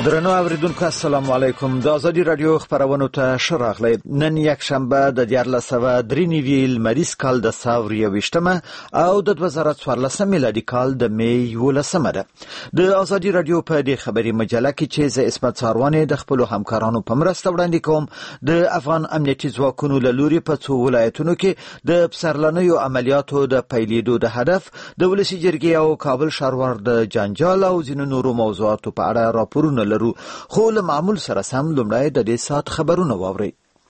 درنو اوریدونکو السلام علیکم. د ازادي رادیو خبرونو ته ښه راغلی. نن یک شنبه د 1493 لمریز کال د ساور 21 او د 2014 میلادي کال د می 11 ده. د ازادي رادیو په دې خبري مجله کې چې ز اسمت ساروانې د خپل همکارانو په مرسته وړاندې کوم د افغان امنیتي ځواکونو له لوري په څو ولایتونو کې د پسرلنیو عملیاتو د پیلېدو د هدف د ولسی جرګې او کابل ښاروال د جنجال او ځینو نورو موضوعاتو په اړه راپورونه لرو. خو له معمول سره سم لومړی د دې سات خبرونه واورئ.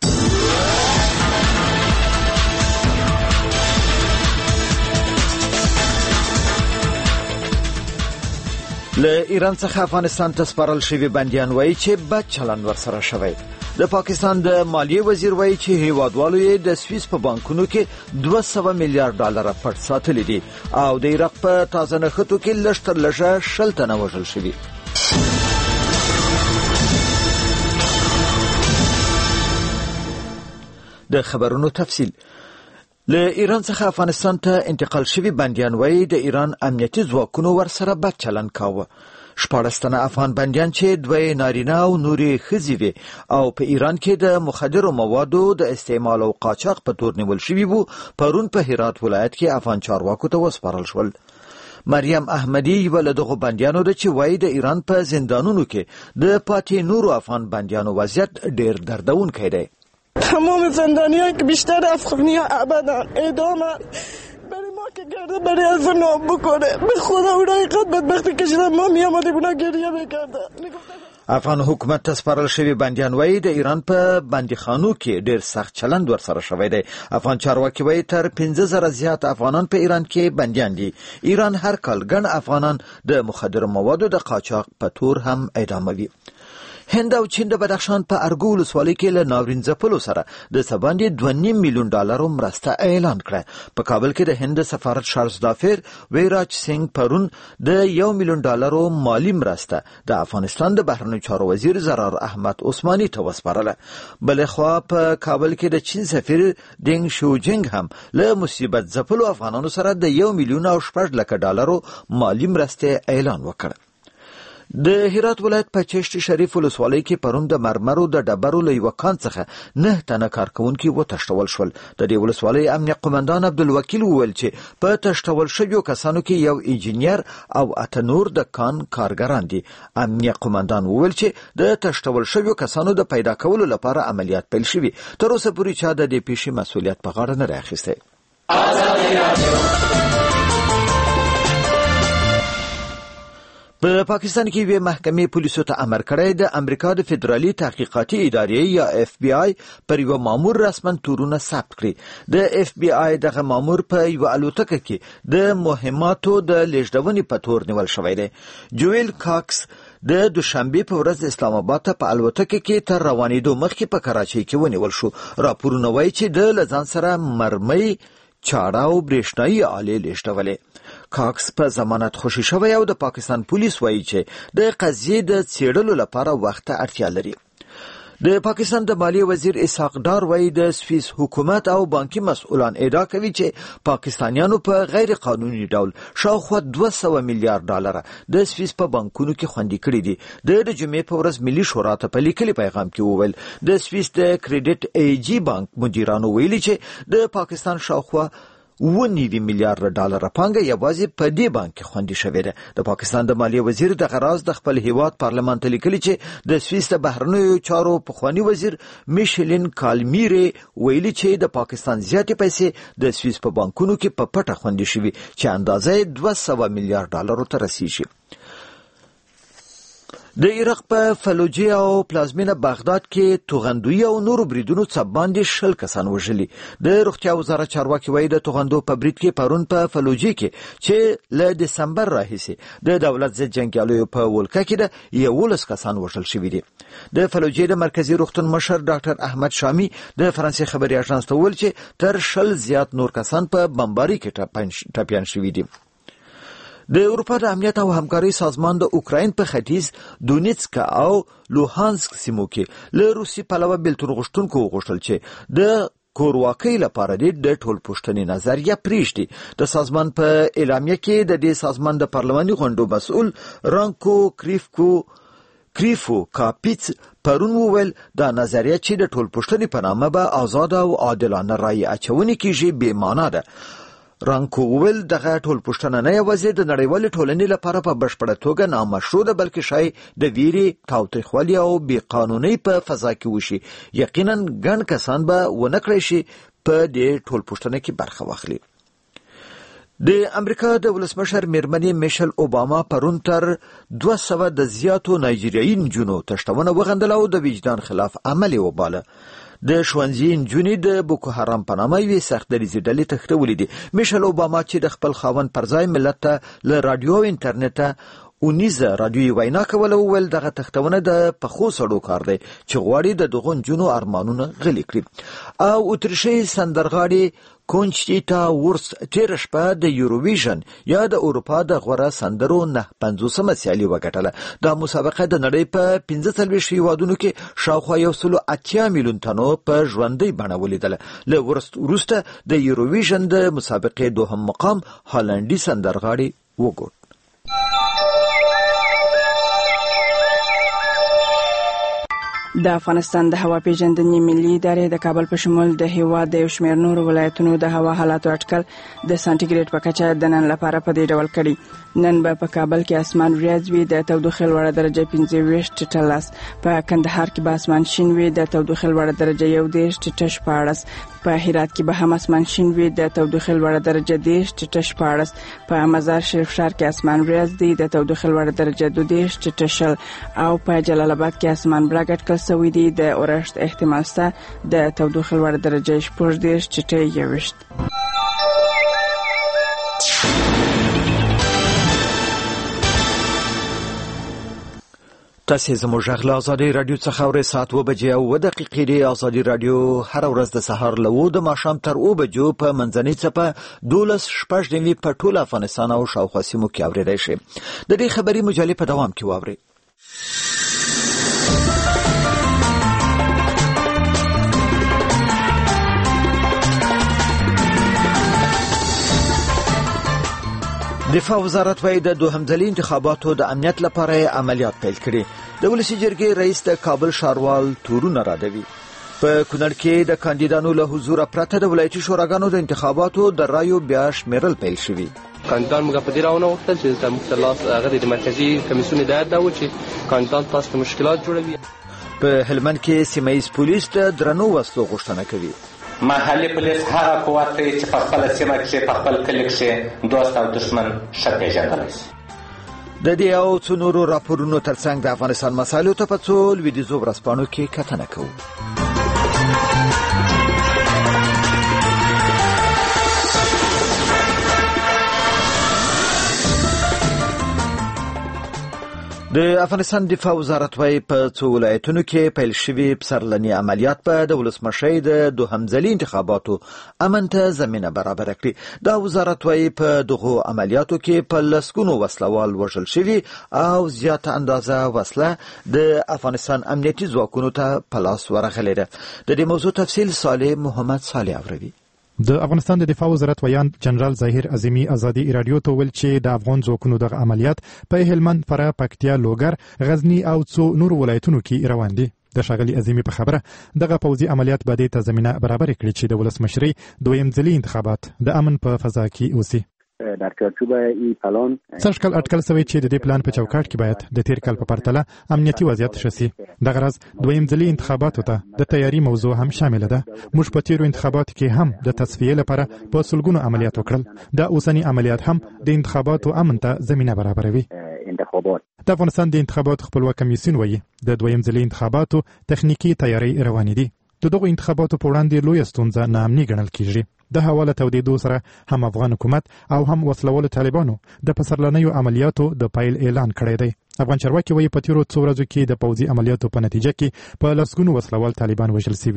له ایران څخه افغانستان ته سپارل شوي بندیان وایي چې بد چلند ورسره شوی. د پاکستان د مالیې وزیر وایي چې هیوادوالو یې د سویس په بانکونو کې 200 میلیارډ ډالر پټ ساتلي دي او د عراق په تازه نښتو کې لږ تر لږه 60 تنه وژل شوي. د خبرونو تفصیل. له ایران څخه افغانستان ته انتقال شوي بندیان وایي د ایران امنیتي ځواکونو ورسره بد چلند کاوه. 14 تنه افغان بندیان چې 2 نارینه او نورې ښځې وې او په ایران کې د مخدرو موادو د استعمال او قاچاق په تور نیول شوي وو، پرون په هرات ولایت کې افغان چارواکو ته وسپارل شول. مریم احمدی یو له دغو بندیانو ده چې وایي د ایران په زندانونو کې د پاتې نورو افغان بندیانو وضعیت ډېر دردونکی دی. تمام زندانیایی که بیشتر افغانی ها ابداً اعدامن، برای ما که گرده برای از نام بکنه. به خدا اونایی قد بدبختی کشیدن ما میامده اونا گریه میکردن. افغان حکومت ته سپارل شوي بندیان وایي د ایران په بندیخانو کې ډېر سخت چلند ورسره شوی دی. افغان چارواکي وایي تر 50,000 زیات افغانان په ایران کې بندیان دي. ایران هر کال ګڼ افغانان د مخدرو موادو د قاچاق په تور هم اعداموي. هند او چین د بدخشان په ارګو ولسوالۍ کې له ناورین ځپلو سره د څه باندې 2.5 میلیون ډالرو مرسته اعلان کړه. په کابل کې د هند سفارت شارلز دافیر ویراج سنگ پرون د 1 میلیون ډالرو مالی مرسته د افغانستان د بهرنیو چارو وزیر زرار احمد عثماني ته وسپارله. بلخوا په کابل کې د چین سفیر دینګ شوجینګ هم له مصیبت ځپلو افغانانو سره د 1 میلیون او 8 لک ډالرو مالی مرسته اعلان وکړ. د هرات ولایت په چشت شریف ولسوالۍ کې پرون د مرمرو د ډبرو له یوه کان څخه 9 تنه کارکوونکي وتښتول شول. د دې ولسوالۍ امنیه قومندان عبدالوکیل وویل چې په تښتول شویو کسانو کې یو انجینیر او 8 نور د کان کارګران دي. امنیه قومندان وویل چې د تښتول شویو کسانو د پیدا کولو لپاره عملیات پیل شوي. تر اوسه پورې چا د دې پیښې مسؤلیت په غاړه نه راخیستی. په پاکستان کې یوې محکمې پولیسو ته امر کړی د امریکا د فدرالي تحقیقاتي ادارې یا FBI پر یو مامور رسما تورونه ثبت کړي. د FBI دغه مامور په یو الوتکه کې د مهماتو د لیږدونې په تور نیول شوی دی. جویل کاکس د دوشنبه په ورځ اسلام آباد ته په الوتکه کې تر روانېدو مخکې په کراچۍ کې ونیول شو. راپورونه وایي چې د لزان سره مرمۍ، چاړه او برېښنایي آلې لیږدولې. کاکس په ضمانت خوشي شوی او د پاکستان پولیس وایي چې د قضیې د څېړلو لپاره وخت ته اړتیا لري. د پاکستان د مالیې وزیر اسحاق ډار وایي د سویس حکومت او بانکي مسؤلان ادعا کوي چې پاکستانیانو په غیر قانوني ډول شاوخوا 200 میلیارډ ډالر د سویس په بانکونو کې خوندي کړي دي. د جمعې په ورځ ملي شورا ته په لیکلي پیغام کې وویل د سویس د کریډټ AG بانک مدیرانو ویلي چې د پاکستان شاوخوا 9 میلیارډ ډالر پانګه یوازې په دې بانک کې خوندي شوې ده. د پاکستان د مالیې وزیر دغه راز د خپل هیواد پارلمان ته لیکلي چې د سویس د بهرنیو چارو پخوانی وزیر میشلین کالمیری ویلي چې د پاکستان زیاتې پیسې د سویس په بانکونو کې په پټه خوندي شوي چې اندازه 200 میلیارډ ډالرو ته رسیږي. د عراق په فلوجه او پلازمینه بغداد کې توغندوی او نورو بریدونو څخه باندې 60 کسان وژلي. د روغتیا وزارت چارواکي وایي د توغندو په برید کې پرون په فلوجه کې چې له دسمبر راهیسې د دولت ضد جنګیالیو په ولکه کې د 11 کسان وژل شوي دي. د فلوجه د مرکزی روغتون مشر ډاکټر احمد شامی د فرانسې خبري اژانس ته وویل چې تر 60 زیات نور کسان په بمباري کې ټپیان شوي دي. د اروپا د امنیت او همکارۍ سازمان د اوکراین په ختیځ دونیتسک او لوهانسک سیمو کې له روسي پلوه بیلتون غوښتونکو وغوښتل چې د کورواکۍ لپاره د ټول پوښتنې نظریه پریږدي. د سازمان په اعلامیه کې د دې سازمان د پارلماني غونډو مسؤل رانکو کریفکو کریفو کاپیتس پرون وویل دا نظریه چې د ټولپوښتنې په نامه به آزاد او عادلانه رایې اچونې کیږي بې معنا ده. رانکو وویل دغه ټولپوښتنه نه یوازې د نړیوالې ټولنې لپاره په بشپړه توګه نامشروع ده، بلکې شاید د ویرې، تاوتریخوالي او بې قانونۍ په فضا کې وشي. یقینا ګڼ کسان به ونه کړی شي په دې ټولپوښتنه کې برخه واخلي. د امریکا د ولسمشر میرمنې میشل اوباما پرون تر 200 د زیاتو نایجیریایي نجونو تښتونه وغندله او د وجدان خلاف عمل یې وباله. د ښوونځي نجونې د بوکو حرام په نامه یوې سختدریځې ډلې تښتولې دي. میشل اوباما چې د خپل خاوند پر ځای ملت ته له راډیو او انټرنیټه اونیزه راډیویي وینا کوله، وویل دغه تښتونه د پخو سړو کار دی چې غواړي د دغو نجونو ارمانونه غلي کړي. او اتریشي سندرغاړي کونچټیټا وورس تېره شپه د یوروویژن یا د اروپا د غوره سندرو 50مه سیالي وګټله. دا مسابقه د نړۍ په 45 هیوادونو کې شاوخوا 180 میلیون تنو په ژوندۍ بڼه ولیدله. له وورس وروسته د یوروویژن د مسابقې دوهم مقام هالندي سندرغاړي وګټ. د افغانستان د هوا پیژندنې ملي ادارې د کابل په شمول د هیواد د یو شمېر نورو ولایتونو د هوا حالاتو اټکل د سانټیګریډ په کچه د نن لپاره په دې ډول کړي. نن به په کابل کې اسمان وریځ وي، د تودوخې لوړه درجه 25 په کندهار کې به اسمان شین وي، د تودوخې لوړه درجه 11 په هرات کې به هم اسمان شین وي، د تودوخې لوړه درجه 10 په مزار شریف ښار کې اسمان وریځ دی، د تودوخې لوړه درجه 12 او په جلال آباد کې اسمان برګ اټکل سوی دی، د اورښت احتمال شته، د تودوخې لوړه درجه 14 تاسې زموږ غږ له ازادۍ راډیو څخه اورئ. ساعت 2:02 دی. ازادي راډیو هر ورځ د سهار له 9 د ماښام تر 2 بجو په منځنۍ څپه 12:06 په ټول افغانستان او شاوخوا سیمو کې اورېدای شئ. د دې خبري مجلې په دوام کې واورئ. دفاع وزارت وايي د دوهم ځلي انتخاباتو د امنیت لپاره عملیات پیل کړي. د ولسي جرګې رئیس د کابل ښاروال تورونه رادوي. په کونړ کې د کاندیدانو له حضور پرته د ولایتي شوراګانو د انتخاباتو د رایو بیا شمیرل پیل شوي. کاندیدان موږ په دې راونه وختل چې د مختلف هغه د مرکزی کمیسیون هدایت دا و چې کاندیدان تاسو ته مشکلات جوړوي. په هلمند کې سیمه‌ییز پولیس د درنو وسلو غوښتنه کوي. محلي پولیس هغه قوت دی چې په خپل سیمه کې په خپل کلي کې دوست او دشمن ښه پیژندلی شي. د دې او څو نورو راپورونو ترڅنګ د افغانستان مسایلو ته په څو لویدیځو ورځپاڼو کې کتنه کوو. د افغانستان دفاع وزارت وايي په څو ولایتونو کې پیل شوي پسرلني عملیات په د ولسمشۍ د دوهم ځلي انتخاباتو امن ته زمینه برابره کړي. دا وزارت وايي په دغو عملیاتو کې په لسګونو وسلوال وژل شوي او زیاته اندازه وسله د افغانستان امنیتي ځواکونو ته په لاس ورغلې ده. د دې موضوع تفصیل صالح محمد صالح اوروي. د افغانستان د دفاع وزارت ویان جنرال ظاهر عظیمی ازادي رادیو ته ویل چې د افغان ځواکونو د عملیات په هلمند، فراه، پکتیا، لوګر، غزنی او څو نور ولایتونو کې روان دي. د ښاغلي عظیمی په خبره دغه پوځي عملیات به د تضمینه برابر کړي چې د ولسمشرۍ دویم ځلي انتخابات د امن په فضا کې اوسي. در چارچوب این پلان سرشکل اټکل سوی چې د دې پلان په چوکاټ کې باید د تیر کال په پرتله امنیتي وضعیت ښه شي. دغه راز دویم ځلي انتخاباتو ته د تیاری موضوع هم شامل ده. موږ په تیرو انتخاباتو کې هم د تصفیې لپاره په سلګونو عملیات وکړل. دا اوسنی عملیات هم د انتخاباتو امن ته زمینه برابروي. د افغانستان د انتخاباتو خپلواک کمیسیون وایي د دویم ځلي انتخاباتو تخنیکی تیاری روانې دي. دغه انتخاباتو په وړاندې لویه ستونزه ناامني ګڼل کیږي. د حواله تودیدو سره هم افغان حکومت او هم وسلوال طالبانو د پسرلنیو عملیاتو د پایل اعلان کړی دی. افغان چارواکي وایي په تیرو څو ورځو کې د پوځي عملیاتو په نتیجه کې په لسګونو وسلوال طالبان وژل شوي دي.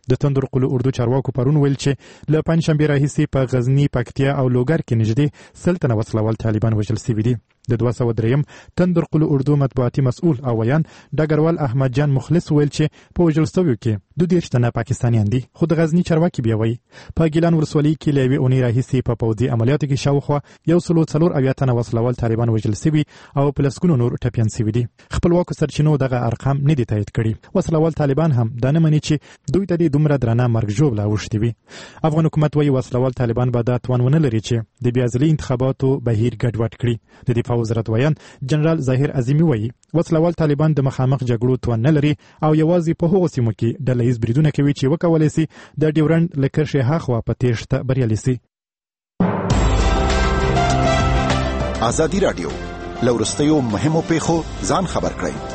د تندرقلو اردو چارواکو پرون ویل چې له پنځشنبه راهیسې په غزنی، پکتیا او لوګر کې نږدې 100 تنه وسلوال طالبان وژل شوي دي. د 203 تندرقلو اردو مطبوعاتي مسؤل او ویان ډګروال احمد جان مخلص ویل چې په وژل شویو کې 22 تنه پاکستانیان دي. خو د غزنی چارواکي بیا وایي په ګیلان ولسوالۍ کې له یوې اونۍ راهیسې په پوځي عملیاتو کې شاوخوا 104 تنه وسلوال طالبان وژل شوي او په لسګونو نور ټپیان شوي دي. خپلواکو سرچینو دغه ارقام نه دي تایید کړي. وسلوال طالبان هم دا نه مني چې دوی ته د دومره درنه مرګ ژوبله اوښتې وي. افغان حکومت وایي وسلوال طالبان به دا توان ونه لري چې د بیا ځلي انتخاباتو بهیر ګډوډ کړي. د دفاع وزارت ویان جنرال ظاهر عظیمي وایي وسلوال طالبان د مخامخ جګړو توان نه لري او یوازې په هغو سیمو کې ډله ییز بریدونه کوي چې وکولی شي د ډیورنډ له کرښې هاخوا په تیښته بریالي شي. ازادي راډیو له وروستیو مهمو پیښو ځان خبر کړئ.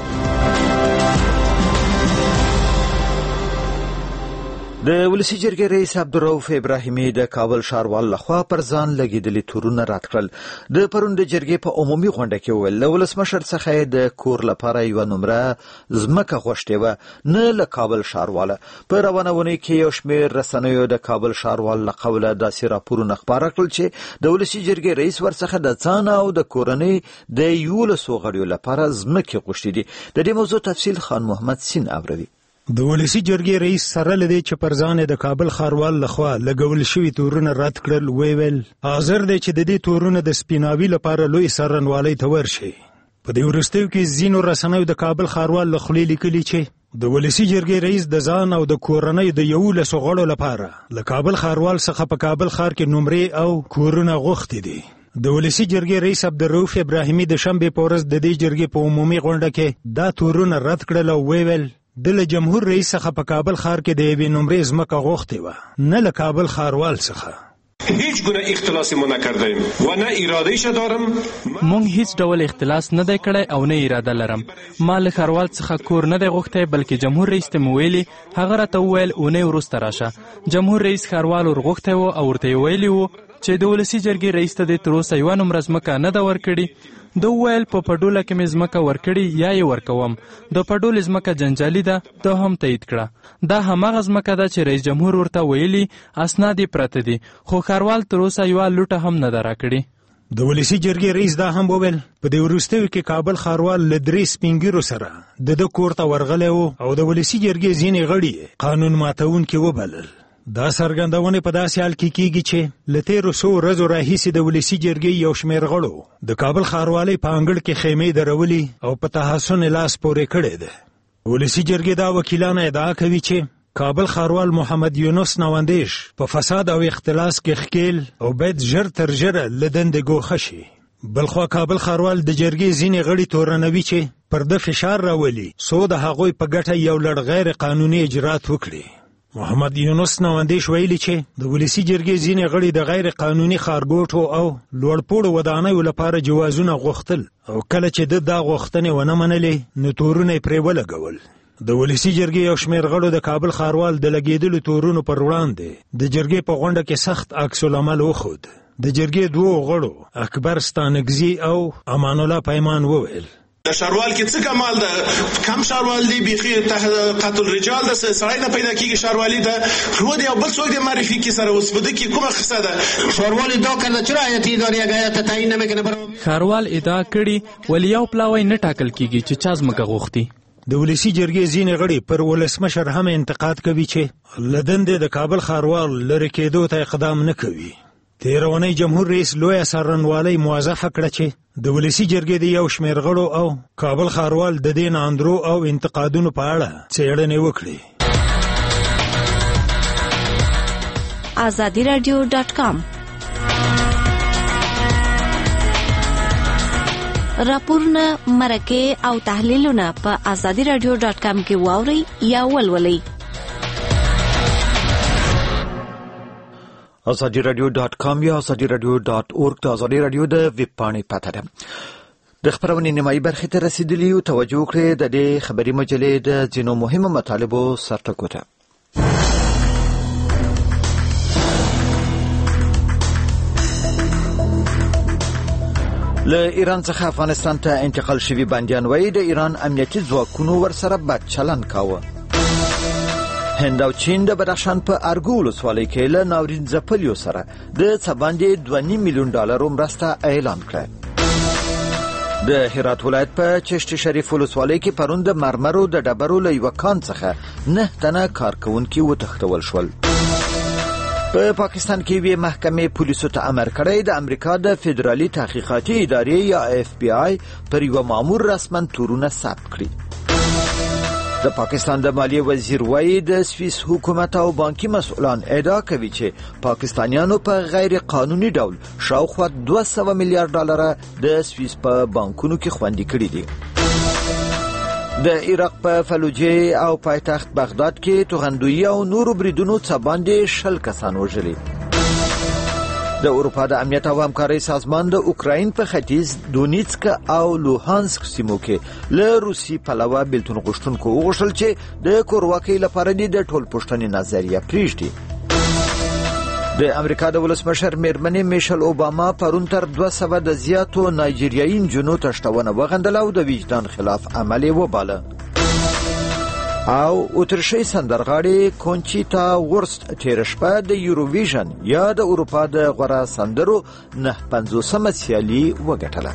د ولسی جرګې رئیس عبدالرؤف ابراهیمي د کابل ښاروال لخوا پر ځان لګېدلي تورونه رد کړل. د پرون د جرګې په عمومي غونډه کې وویل له ولسمشر څخه د کور لپاره یوه نمره ځمکه غوښتې وه، نه له کابل ښارواله. په روانه اونۍ کې یو شمېر رسنیو د کابل ښاروال له قوله داسې راپورونه خپاره کړل چې د ولسي جرګې رئیس ورڅخه د ځان او د کورنۍ د 11 غړیو لپاره ځمکې غوښتې دي. د دې موضوع تفصیل خان محمد سین اوروي. د ولسی جرګې رئیس سره لدی چې پر ځان د کابل ښاروال لخوا لګول شوی تورونه رد کړل. ویل حاضر دی چې د دې تورونه د سپیناوي لپاره لوی سرنوالۍ ته ورشي. په دې وروستیو کې ځینو رسنیو د کابل ښاروال له خولې لیکلي چې د ولسی جرګې رئیس د ځان او د کورنۍ د 11 غړو لپاره له کابل ښاروال څخه په کابل ښار کې نمرې او کورونه غوښتي دي. د ولسی جرګې رئیس عبدالرؤف ابراهیمي د شنبې په ورځ د دې جرګې په عمومي غونډه کې دا تورونه رد کړل او ویل د جمهور رئیس څخه په کابل ښار کې د یوې نمرې ځمکه غوښتې وه، نه له کابل ښاروال څخه. هیچ گونه اختلاسی ما نکردیم و نه ارادهش دارم. مونږ هیڅ ډول اختلاس نه دی کړی او نه اراده لرم. ما له ښاروال څخه کور نه دی غوښتی، بلکې جمهور رئیس ته مې ویلي هغه راته وویل اونۍ وروسته راشه. جمهور رئیس ښاروال ورغوښتی و او ورته یې ویلي و چې د ولسي جرګې رئیس ته د تر اوسه یوه نمره ځمکه نه ده ورکړې. ده وویل په پډوله کې مې ځمکه ورکړې یا یې ورکوم. د پډولې ځمکه جنجالي ده، ده هم تایید کړه. دا هماغه ځمکه ده چې رئیس جمهور ورته ویلي اسناد یې پرته دي، خو ښاروال تر اوسه یوه لوټه هم نه ده راکړې. د ولسی جرګې رئیس دا هم وویل په دې وروستیو کې کابل ښاروال له 3 سپینګیرو سره د کور ته ورغلی و او د ولسی جرګې ځینې غړي قانون ماتونکي وبلل. دا څرګندونه په داسې حال کې کیږي چې له تیرو څو ورځو راهیسې د ولسی جرګې یو شمېر غړو د کابل ښاروالۍ په انګړ کې خیمې درولي او په تحسن لاس پورې کړی ده. ولسی جرګې دا وکیلان ادعا کوي چې کابل ښاروال محمد یونس نواندیش په فساد او اختلاس کې ښکیل او باید ژر تر ژره له دندې ګوښه شي. بلخوا کابل ښاروال د جرګې ځینې غړي تورنوي چې پر ده فشار راولي څو د هغوی په ګټه یو لړ غیر قانوني اجرات وکړي. محمد یونس نواندیش ویلي چې د ولسی جرګې ځینې غړي د غیر قانوني ښارګوټو او لوړپوړو ودانیو لپاره جوازونه غوښتل او کله چې دا غوښتنې ونه منلې نو تورونه یې پرې ولګول. د ولسی جرګې یو شمېر غړو د کابل ښاروال د لګېدلو تورونو پر وړاندې د جرګې په غونډه کې سخت عکس العمل وښود. د جرګې 2 غړو اکبر ستانکزي او امان الله پیمان وویل د ښاروال کې څه کمال ده، کم ښاروال دی بیخي قتل رجال ده، سړی نه پیدا کېږي ښاروالي ده، رو دی او بل څوک دی معرفي کې سره اوس په ده کې کومه قصه ده. ښاروال ادعا کرده چرا هیئتي ادارې هغه تعیین نمیکنه؟ ښاروال ادعا کړي ولی یو پلاوی نه ټاکل کېږي چې چا ځمکه غوښتي. د ولسی جرګې ځینې غړي پر ولسمشر هم انتقاد کوي چې له دندې د کابل ښاروال لرې کېدو ته اقدام نه کوي. تېره اونۍ جمهور رئیس لویه څارنوالۍ موظفه کړه چې د ولسی جرګې د یو شمېر غړو او کابل ښاروال د دې ناندرو او انتقادونو په اړه څېړنې وکړي. azadiradio.com راپورونه، مرکې او تحلیلونه په azadiradio.com کې واورئ یا ولولئ. azadiradio.com یا azadiradio.org د ازادي رادیو د ویب پاڼې پته ده. د خبرونې نیمایي برخې ته رسیدلي یو. توجه وکړئ د دې خبري مجلې د ځینو مهمو مطالبو سرټکو ته. له ایران څخه افغانستان ته انتقال شوي بندیان وایي د ایران امنیتي ځواکونو ورسره بد چلند کاوه. هند او چین د بدخشان په ارګو ولسوالۍ کې له ناورین ځپلیو سره د څه باندې $2.5 میلیون مرسته اعلان کړه. د هرات ولایت په چشت شریف ولسوالۍ کې پرون د مرمرو د ډبرو له یوه کان څخه 9 تنه کارکونکي وتښتول شول. په پاکستان کې وی محکمې پولیسو ته امر کړی د امریکا د فدرالي تحقیقاتي ادارې یا FBI پر یو مامور رسمن تورونه ثبت کړي. د پاکستان د مالیې وزیر وایي د سویس حکومت او بانکي مسؤلان ادعا کوي چې پاکستانیانو په غیر قانوني ډول شاوخوا $200 میلیارډ د سویس په بانکونو کې خوندي کړي دي. د عراق په فلوجه او پایتخت بغداد کې توغندوی او نورو بریدونو څه باندې 10 کسان وژلي. د اروپا د امنیت او همکارۍ سازمان د اوکراین په ختیځ دونیتسک او لوهانسک سیمو کې له روسي پلوه بیلتون غوښتونکو وغوښتل چې د کورواکۍ لپاره د ټولپوښتنې نظریه پریږدي. د امریکا د ولسمشر میرمنې میشل اوباما پرون تر 200 د زیاتو نایجیریایي نجونو تښتونه وغندله او د وجدان خلاف عمل وباله. او اتریشي سندرغاړي کونچیتا ورست تیر شپه د یوروویژن یا د اروپا د غوره سندرو 50مه سیالي وګټله.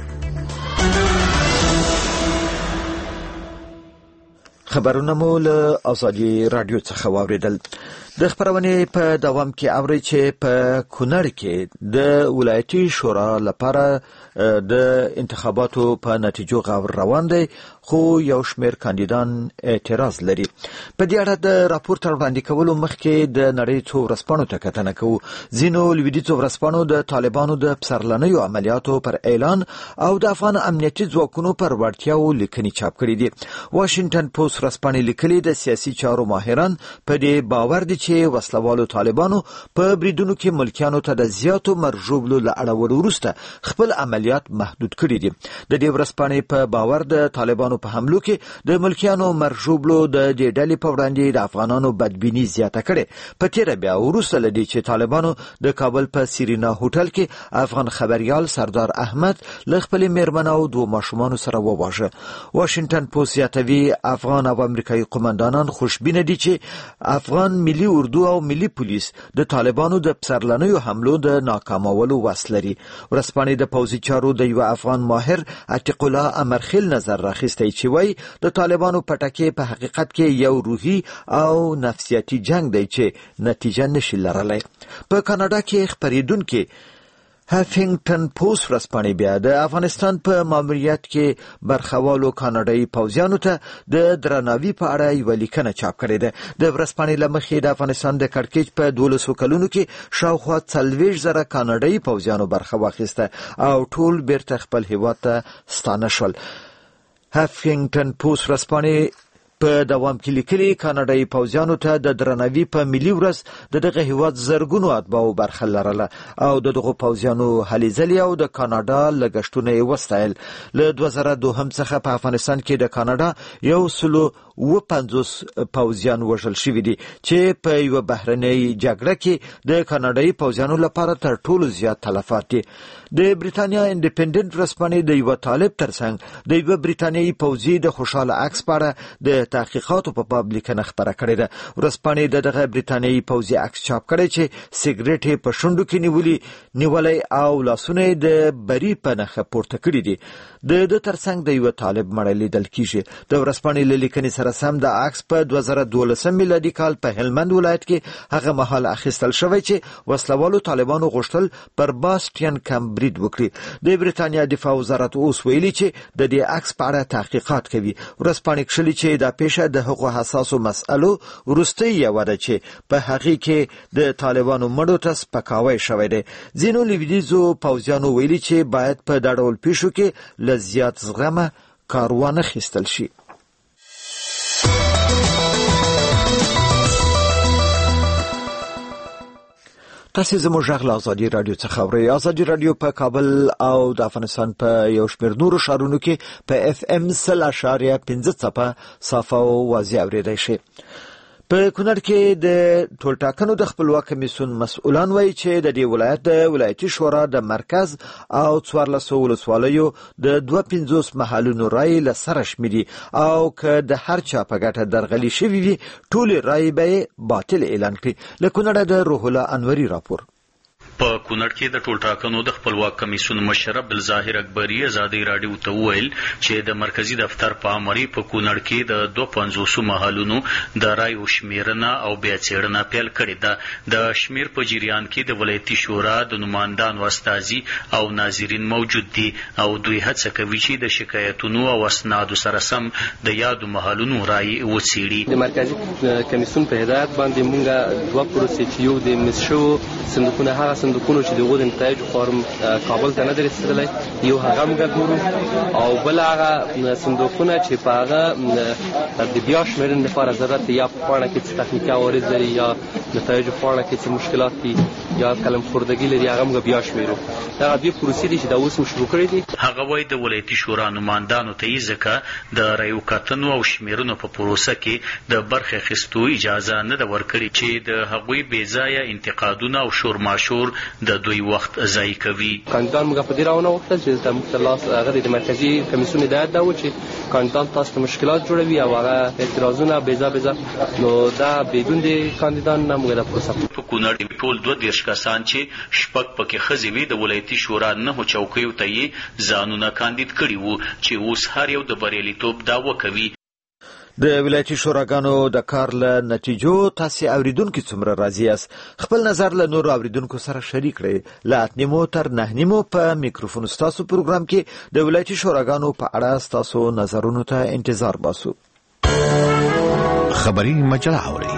خبرونه مو له ازادي رادیو څخه واوریدل. د خبرونې په دوام کې اوري چې په کونړ کې د ولایتي شورا لپاره د انتخاباتو په نتیجو غور روان دی، خو یو شمېر کاندیدان اعتراض لري. په دې اړه د راپور تر وړاندې کولو مخکې د نړۍ څو ورځپاڼو ته کتنه کوو. ځینو لویدیځو ورځپاڼو د طالبانو د پسرلنیو عملیاتو پر اعلان او د افغان امنیتي ځواکونو پر وړتیاو لیکنې چاپ کړي دي. واشنگټن پوسټ ورځپاڼې لیکلي د سیاسي چارو ماهران په دې باور دي چې وسلوالو طالبانو په بریدونو کې ملکیانو ته د زیاتو مرجوبلو له اړولو وروسته خپل عملیات محدود کړي دي. د دې ورځپاڼې په باور د طالبانو په حملو کې د ملکیانو مرجوبلو د دې ډلې په وړاندې د افغانانو بدبیني زیاته کړې. په تیره بیا وروسته لدی چې طالبانو د کابل په سیرینا هوټل کې افغان خبريال سردار احمد له خپل میرمن او 2 ماشومان سره وواژه. واشنگټن پوسټ زیاتوي افغان او امریکایي قومندانان خوشبینه دي چې افغان ملي اردو او ملي پولیس د طالبانو د پسرلنیو حملو د ناکامولو وس لري. ورځپاڼې د پوځي چارو د یو افغان ماهر عتیق الله امرخیل نظر راخیستی چې وایي د طالبانو پټکې په حقیقت کې یو روحي او نفسیاتي جنگ دی چې نتیجه نشي لرلی. په کاناډا کې خبرېدونکي هافینګټن پوسټ ورځپاڼې بیا د افغانستان په ماموریت کې برخوالو کاناډایي پوځیانو ته د درناوي په اړه یوه لیکنه چاپ کړې ده. د ورځپاڼې له مخې د افغانستان د کړکېچ په 12 کلونو کې شاوخوا 40,000 کاناډایي پوځیانو برخه واخیسته او ټول بیرته خپل هیواد ته ستانه شول. هافینګټن پوسټ ورځپاڼې په دوام کې لیکلي کاناډایي پوځیانو ته د درناوي په ملي ورځ دغه هیواد زرګونو اتباعو برخه لرله او دغه پوځیانو هلې ځلې او د کاناډا لګښتونه یې وستایل. له 2002 څخه په افغانستان کې د کاناډا 150 پوځیان وژل شوي دي چې په یو بهرنۍ جګړه کې د کاناډایي پوځیانو لپاره تر ټولو زیات تلفات دي. د بریتانیا انډیپندنت ورځپاڼې د یو طالب ترڅنګ د یو بریتانیایي پوځي د خوشاله عکس په اړه د تحقیقاتو په باب لیکنه خبره کړې ده. ورځپاڼې دغه بریتانیایي پوځي عکس چاپ کړی چې سیګریټ یې په شونډو کې نیولې او لاسونه یې د بري په نښه پورته کړي دي. د ترڅنګ د یو طالب مړی لیدل کیږي. د ورځپاڼې له لیکنې سره سم د عکس په 2012 میلادي کال په هلمند ولایت کې هغه مهال اخیستل شوی چې وسلوالو طالبانو غوښتل پر باستین کم برید وکړي. د بریتانیا دفاع وزارت اوس ویلي چې د دې عکس په اړه تحقیقات کوي. ورځپاڼې کښلي چې دا پیښه د هغو حساسو مسألو وروستۍ یوه ده چې په هغې کې د طالبانو مړو ته سپکاوی شوی دی. ځینو لویدیځو پوځیانو ویلي چې باید په دا ډول پیښو کې له زیات زغمه کار وانخیستل شي. تاسو زموږ غږ له ازادي رادیو څخه اورئ. ازادي رادیو په کابل او د افغانستان په یو شمېر نورو ښارونو کې په FM 100.5 صفه او واضح اورېدای شي. په کونړ کې د ټولټاکنو د خپلواک کمیسیون مسؤلان وایي چې د دې ولایت د ولایتي شورا د مرکز او 14 ولسوالیو د 250 محلونو رای له سره شمیري او که د هر چا په ګټه درغلي شوي وي ټول رای به باطل اعلان کړي. له کونړه د روح الله انوري راپور. په کونړ کې د ټولټاکنو د خپلواک کمیسیون مشر عبدالظاهر اکبري ازادي راډیو ته وویل چې د مرکزی دفتر په امر په کونړ کې د 250 محلونو د رایو شمیرنه او بیا څېړنه پیل کړې ده. د شمیر په جریان کې د ولایتي شورا د نمائندانو استازي او ناظرین موجود دي او دوی هڅه کوي چې د شکایتونو او اسنادو سره سم د یادو محلونو رای وڅېړي. د مرکزی کمیسیون په هدایت باندې موږ دوه پروسې چې یو د مسشو صندوقونه هغه صندوقونه چې دغه د نتایج فارم کابل ته نه دی رسیدلی یو هغه موږ ګورو او بل هغه صندوقونه چې په هغه د بیا شمېرنې لپاره ضرورت یا په پاڼه کې څه تخنیکي عوارض لري یا نتایجو پاڼه کې څه مشکلات دي یا قلم خوردګي لري هغه موږ بیا شمېرو. دغه دوی پروسې دي چې دا اوس شروع کړي دي. هغه وایي د ولایتي شورا نمائندانو ته یې ځکه د رایو کتنو او شمیرنو په پروسه کې د برخې اخیستو اجازه نه ده ورکړې چې د هغوی بې ځایه انتقادونه او شور ماشور د دوی وخت ضایع کوي. کاندیدان موږ په دې راونه وختل چې موږ ته لاس هغه د مرکزی کمیسیون هدایت دا و چې کاندیدان تاسو ته مشکلات جوړوي او هغه اعتراضونه بیزا نو دا بدون د کاندیدان نه موږ د پروسه په کونړ ټول 22 کسان چې شپږ پکې ښځې وي د ولایتي شورا 9 چوکیو ته یې ځانونه کاندید کړي وو چې اوس هر یو د بریالیتوب دعوه کوي. د ولایتي شوراګانو د کار له نتیجو تاسو اوریدونکو څومره راضي یاست؟ خپل نظر له نورو اوریدونکو سره شریک کړئ. له 8 تر 9 په میکروفون ستاسو پروګرام کې د ولایتي شوراګانو په اړه ستاسو نظرونو ته انتظار باسو. خبري مجله اوري.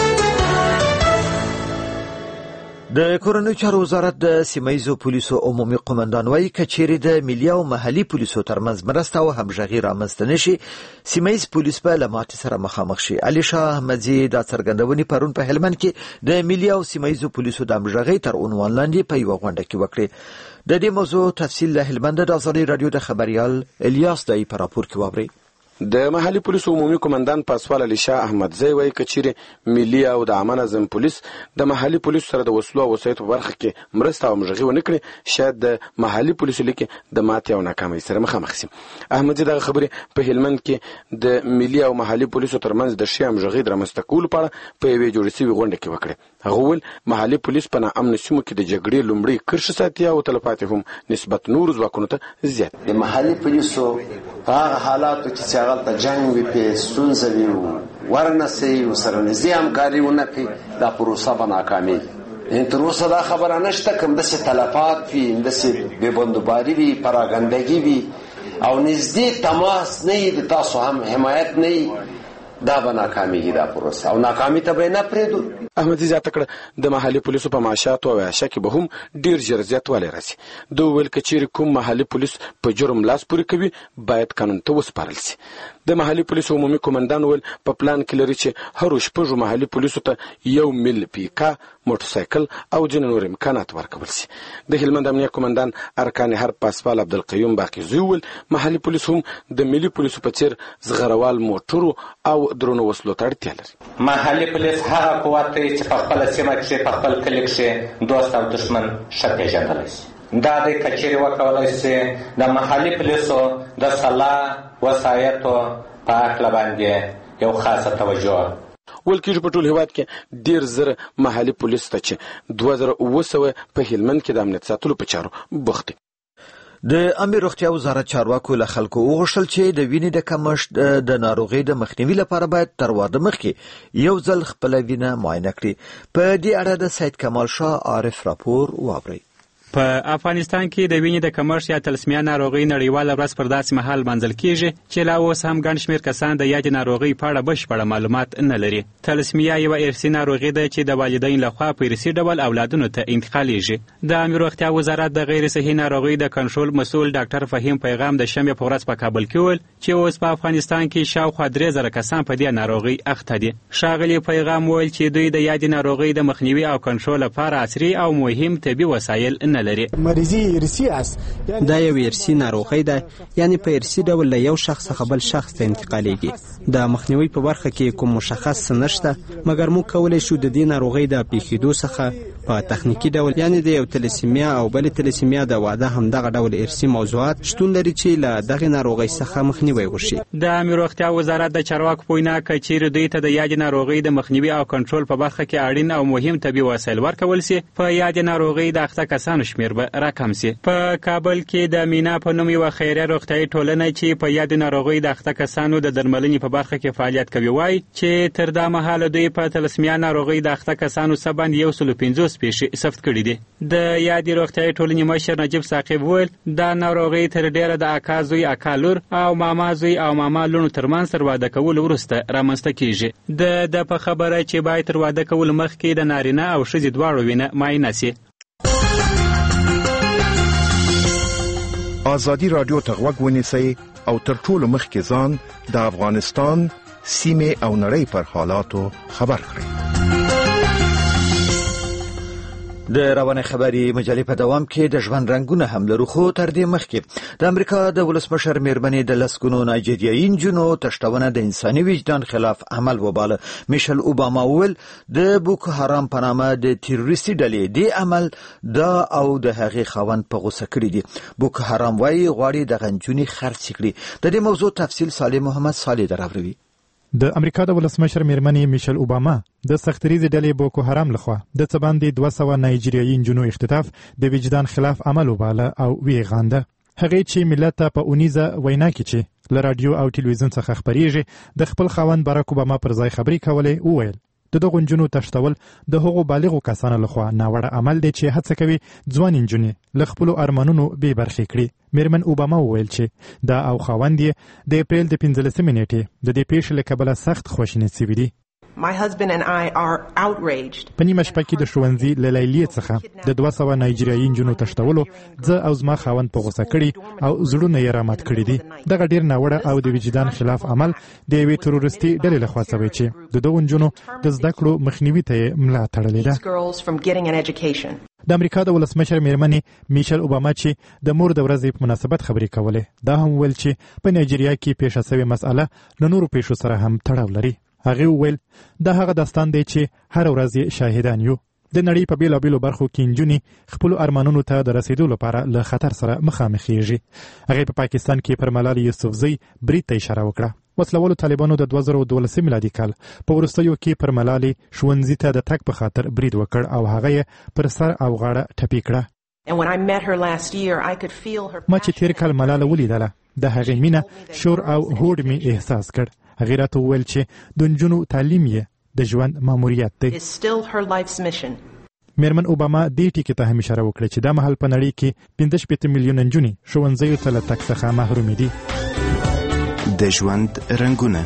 د کورنیو چارو وزارت د سیمایزو پولیسو عمومي قومندان وایي کچېرې د ملي او محلي پولیسو ترمنځ مرسته او همغږي رامنځته نشي سیمایز پولیس په لماتې سره مخامخ شي. علي شاه احمدزي د څرګندونې پرون په هلمند کې د ملي او سیمایزو پولیسو د همغږۍ تر عنوان لاندې په یوه غونډه کې وکړې. د دې موضوع تفصیل له هلمند د ازادي رادیو د خبريال الیاس دای په راپور کې واورئ. د محلي پولیسو عمومي قومندان پاسوال علي شاه احمدزي وایي کچېرې ملي او د عامه نظم پولیس د محلي پولیسو سره د وسلو او وسایطو په برخه کې مرسته او همغږي ونه کړي شاید د محلي پولیسو لیکي د ماتې او ناکامۍ سره مخامخ شي. احمدزي دغه خبرې په هلمند کې د ملي او محلي پولیسو ترمنځ د ښې همغږۍ د رامنځته کولو په اړه په یوې جوړې شوې غونډه کې وکړې. هغه وویل محلي پولیس په ناامنه سیمو کې د جګړې لومړۍ کرښې ساتي او تلفاتې هم نسبت نورو ځواکونو ته زیات. د محلي پولیسو په هغه حالاتو کې چې هغه ته جنګ وي په ستونزه وي ورنسي ورسره نږدې همکاري ونه کړي دا پروسه به ناکامېږي. تر اوسه دا خبره نشته کوم داسې تلفات وي داسې بېبندوباري وي پراګندګي وي او نږدې تماس نه وي د تاسو هم حمایت نه وي دا به ناکامېږي دا پروسه او ناکامي ته به یې نه پرېږدو. احمدزي زیاته کړه د محلي پولیسو په معاشاتو او عیشه کې به هم ډیر ژر زیاتوالی راسي. دوی وویل که چیرې کوم محلي پولیس په جرم لاس پورې کوي باید قانون ته وسپارل سي. د محلي پولیسو عمومي قومندان وویل په پلان کې لري چې هرو شپږو محلي پولیسو ته 1 مل پیکا موټرسایکل او ځینې نور امکانات ورکول سي. د هلمند امنیه قومندان ارکان حرب پاسوال عبدالقیوم باقیزوی وویل محلي پولیس هم د ملي پولیسو په څیر زغروال موټرو او درونو وسلو ته اړتیا لري. محلي پولیس هغه قوت دی چې په خپله سیمه کښې په خپل کلي کښې دوست او دښمن ښه پېژندلی شي. دا دی که چیرې وکولی شي د محلي پولیسو د سلاح وسایطو په هکله باندې یو خاصه توجه ول کېږي. په ټول هېواد کې ډېر زره محلي پولیس ته چې 2009 په هلمند کې د امنیت ساتلو په چارو بوخت دي. د عامه روغتیا وزارت چارواکو له خلکو وغوښتل چې د وینې د کمښت د ناروغۍ د مخنیوي لپاره باید تر واده مخکې یو ځل خپله وینه معاینه کړي. په دې اړه د سید کمال شاه عارف راپور واورئ. په افغانستان کې د وینې د کمښت یا تلسمیا ناروغي نړیواله ورځ پر داسې مهال منځل کیږي چې لا اوس هم ګڼ شمېر کسان د یادې ناروغۍ په اړه بشپړه معلومات نه لري. تلسمیا یوه ارثي ناروغي ده چې د والدین لخوا په ارثي ډول اولادونو ته انتقالیږي. د عامه روغتیا وزارت د غیر صحي ناروغۍ د کنټرول مسؤل ډاکټر فهیم پیغام د شنبې په ورځ په کابل کې وویل چې اوس په افغانستان کې شاوخوا 3000 کسان په دې ناروغۍ اخته دي. ښاغلي پیغام وویل چې دوی د یادې ناروغۍ د مخنیوي او کنټرول لپاره عصري او مهم طبي وسایل نه نه لري. مریضي ارثي است، دا یو ارثي ناروغي ده، یعنی په ارثي ډول له یو شخص څخه بل شخص ته انتقالېږي. د مخنیوي په برخه کې کوم مشخص نشته، مګر موږ کولی شو د دې ناروغۍ د پیښېدو څخه په تخنیکي ډول، یعنی د یو تلسیمیا او بل تلسیمیا د واده همدغه ډول ارثي موضوعات شتون لري چې له دغه ناروغۍ څخه مخنیوي وشي. د امیر روغتیا وزارت د چارواکو په وینا که چیرې دوی ته د یادې ناروغۍ د مخنیوي او کنټرول په برخه کې اړین او مهم طبي وسایل ورکول سي، په یادې ناروغۍ د اخته کسانو شمیر به راکم سي. په کابل کې د مینا په نوم یوه خیریه روغتیایي ټولنه چې په یادې ناروغۍ د اخته کسانو د درملنې په برخه کې فعالیت کوي وایي چې تر دا مهاله دوی په تلسمیا ناروغۍ د اخته کسانو څخه باندې 150 پیښې ثبت کړي دي. د یادې روغتیایي ټولنې مشر نجیب ثاقب وویل دا ناروغۍ تر ډیره د اکا زوی اکا لور او ماما زوی او ماما لونو ترمنځ تر واده کولو وروسته رامنځته کیږي. د په خبره چې باید تر واده کولو مخکې د نارینه او ښځې دواړو وینه معاینه سي. ازادي رادیو ته غوږ ونیسئ او تر ټولو مخکې ځان د افغانستان سیمې او نړۍ پر حالاتو خبر کړئ. د روانه خبري مجلې په دوام کې د ژوند رنگونه هم لرو، خو تر دې مخکې د امریکا د ولسمشر میرمنې د لسګونو نایجیریایي نجونو تشتونه د انساني وجدان خلاف عمل وباله. میشل اوباما وویل د بوکو حرام په نامه د تروریستي ډلې د عمل دا او د هغې خاوند په غوسه کړی دي. بوکو حرام وايي غواړي د غنجونی خرڅ کړي. د دې موضوع تفصیل صالح محمد صالح دراوروي. د امریکا د ولسمشر میرمنې میشل اوباما د سختریزي ډلې بوکو حرام لخوا د څه باندې 200 نایجیریایي نجونو اختطاف د وجدان خلاف عمل وباله او وی غانده. هغه چې ملت ته په اونیزه وینا کې چې ل رادیو او ټلویزیون څخه خبريږي د خپل خاوند باراک اوباما پر ځای خبري کولې وویل د دغو نجونو تشتول د هغو بالغو کسانو لخوا ناوړه عمل دی چې هڅه کوي ځوان نجونې له خپلو ارمانونو بې برخې کړي. میرمن اوباما وویل چې دا او خاوند یې د اپریل د 15 نیټې د دې پیښې له کبله سخت خواشینی شوي دي. My husband and I are outraged. په نیمه شپه کې د ښوونځي له لیلیې څخه د 200 نایجیریایي نجونو تشتولو زه او زما خاوند په غوسه کړي او زړونه یې رامات کړي دي. دغه ډیر ناوړه او د وجدان خلاف عمل د یوې تروریستي ډلې لخوا شوی چې د دغو نجونو د زده کړو مخنیوي ته یې ملا تړلې ده. د امریکا د ولسمشر میرمنې میشل اوباما چې د مور د ورځې په مناسبت خبرې کولې دا هم ویل چې په نایجیریا کې پیښه شوې مسأله له نورو پیښو سره هم تړاو لري. هغه وویل دا هغه داستان دی چې هر ورځ شاهدان یو. د نړۍ په بیلابیلو برخو کې نجونې خپل ارمانونو ته د رسیدو لپاره له خطر سره مخامخېږي. هغه په پاکستان کې پر ملال یوسفزۍ برید ته اشاره وکړه. وسلوالو طالبانو د 2012 میلادي کال په وروستیو کې پر ملال ښوونځي ته د تګ په خاطر برید وکړ او هغه پر سر او غاړه ټپي کړه. ما چې تیر کال ملال ولیدله د هغې مینه، شور او هوډ می احساس کړ. هغې راته وویل چې د نجونو تعلیم یې د ژوند ماموریت دی. میرمن اوباما دې ټکي ته هم اشاره وکړه چې دا مهال په نړۍ کې 15 میلیونه نجونې ښوونځیو ته له تګ څخه محرومې دي. د ژوند رنګونه.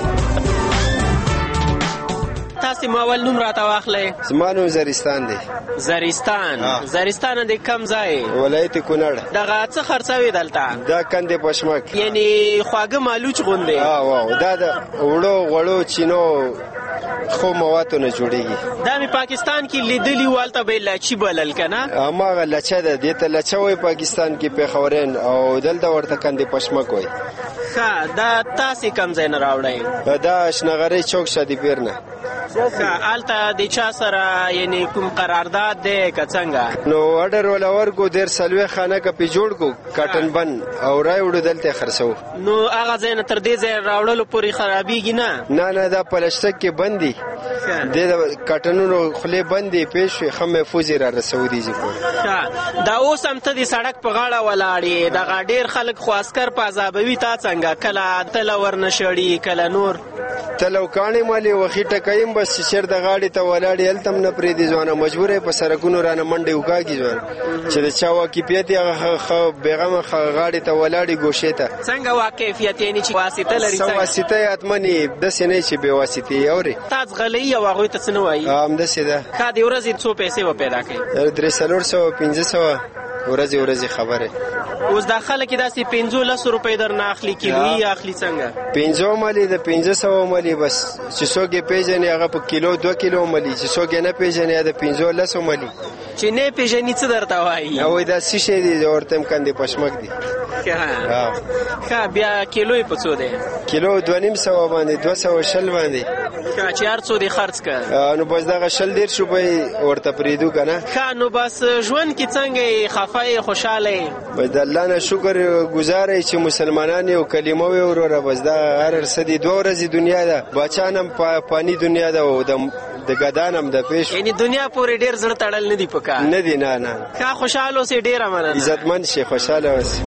تاسو ماول نوم راته واخلئ. زما نوم زرستان دی. زرستان د کم ځای؟ ولایت کونړ. دغه څه خرڅوي دلته؟ دا کندې پشمک، یعنی خواږه مالوچ غوندې. واو دا د وړو غوړو چینو خو مواتو نه جوړیږي. دا می پاکستان کې لیدلی والته به لچی بلل کنه؟ اماغه لچه ده، دته لچه وای پاکستان کې پیښورین او دلته ورته کندې پشمک وای. ښه دا تاسو کم ځای نه راوړئ؟ دا شنغری چوک شادي پیرنه. ښه الته د چا سره یعنی کوم قرارداد دی که څنګه؟ نو اډر ولا ورګو ډیر سلوي خانه کا پی جوړ کو کاټن بن او راي وړو دلته خرڅو. نو هغه ځای نه تر دې ځای راوړلو پورې خرابېږي نه؟ نه دا پلاسټک کې بندي د کاټنونو خله بندي پېښ خو محفوظ را رسو دي ځکه. دا اوس هم ته د سړک په غاړه ولاړې د غاډیر خلک خو عسكر په عذابوي تا څنګه کله تل ورنشړي کله نور تلو کانه مالي وخی ټکایم بس چیر د غاډي ته ولاړې التم نه پرې دي ځوانه مجبورې په سرکونو رانه منډي وکاږي ځوان چې د چا واقعیت هغه بیغمه غاډي ته ولاړې ګوشه ته څنګه واقعیت یې چې واسطه لري څنګه واسطه اتمنې د سینې چې به واسطه اوري تاسو غلې او هغه ته څه نه وایي هم د سیده کا دی ورځې څو پیسې و پیدا کړي 300 500 ورځي خبره. اوس دا خلک داسې 15 روپۍ درنه اخلي کیلویي اخلي څنګه؟ 15 ملي د 1500 ملي بس چې څوک یې پیژني هغه په کیلو 2 کیلو ملي، چې څوک یې نه پیژني د 15 ملي. چې نه پیژني څه درته وایي؟ او دا څه شی دی ورته هم کندې پشمک دی. ښه بیا کیلو یې په څو دی؟ کیلو 250 باندې 220 باندې. ښه چې هر څو دی خرڅ کړه نو بس دغه 100 روپۍ ورته پریدو که نه. ښه نو بس ژوند کې څنګه یې خفه یې خوشحاله یې؟ بس د الله نه شکر ګزار یې چې مسلمانان یې او کلمه وې وروره. بس دا هر څه دی 2 ورځې دنیا ده، باچان هم پانی دنیا ده او د ګدان هم د پیش، یعنی دنیا پورې ډېر زړه تړل نه دي پکار. نه دي نه. ښه خوشحاله اوسې، ډېره مننه. عزتمند شي، خوشحاله اوسې.